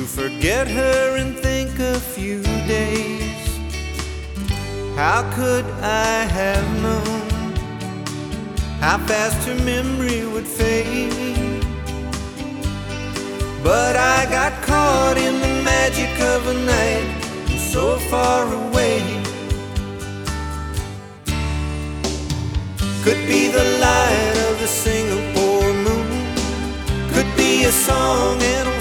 to forget her and think a few days. How could I have known how fast her memory would fade? But I got caught in the magic of a night and so far away. Could be the light of the Singapore moon, could be a song and